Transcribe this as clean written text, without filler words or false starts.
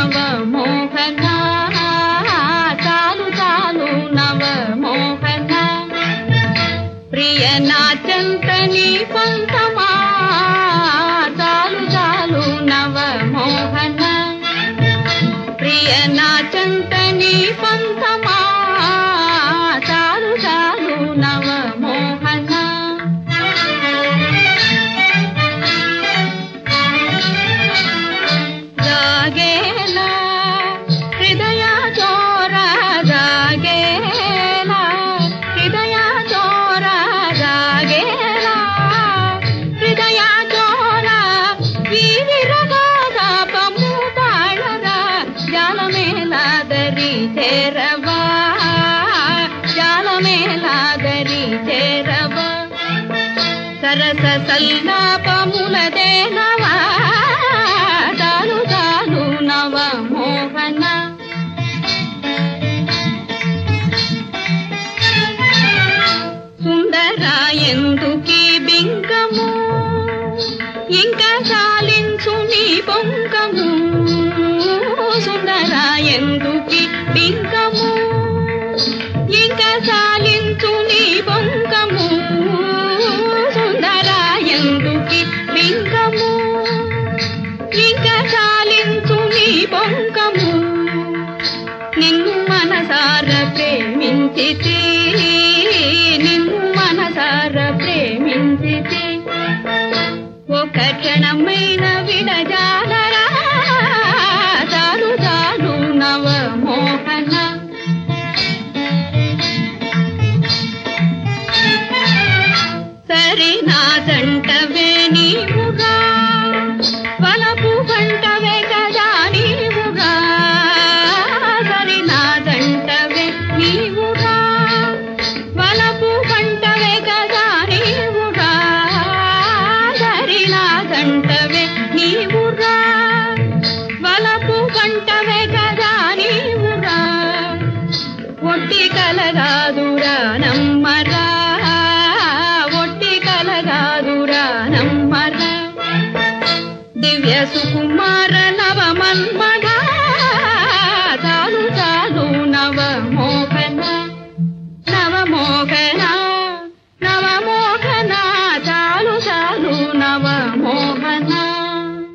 నవమోహన చాలు చాలు నవమోహన ప్రియ నాచంత నీ పంతమా చాలు చాలు నవమోహన ప్రియ నాచంత నీ పంతమా చాలు చాలు నవమోహన జాగేలా హృదయ చోర జాగేలా హృదయ చోర జాగేలా హృదయ చోర వీరగాద పముతాళర జాలమేలాదరి చేరవా జాలమేలాదరి చేరవా సరస సల్లాపములదేనవా చాలు చాలు నవమోహన సుందరాయందుకి బింకము ఇంకా సాలించు నీ పొంకము సుందరాయందుకి బింకము ఇంకా సాలించు నీ పొంకము సుందరాయందుకి బింకము ఇంకా సాలించు నీ పొంకము నిన్ను మనసార ప్రేమించితి నిన్ను మనసార ప్రేమించితి ఒక క్షణమైన విడజాలరా చాలు చాలు నవమోహన సరి నా జంటవే నీవుగా వలపు గంటవే కదా నీవుగా సరి నా జంటవే నీవుగా వలపు గంటవే కదా నీవుగా సరి నా జంటవే నీవుగా వలపు గంటవే కదా నీవుగా ఒట్టి కలగాదురా నమ్మరా ఒట్టి కలగాదురా నమ్మరా దివ్య సుకుమార నవమన్మథ చాలు చాలు నవమోహన నవమోహన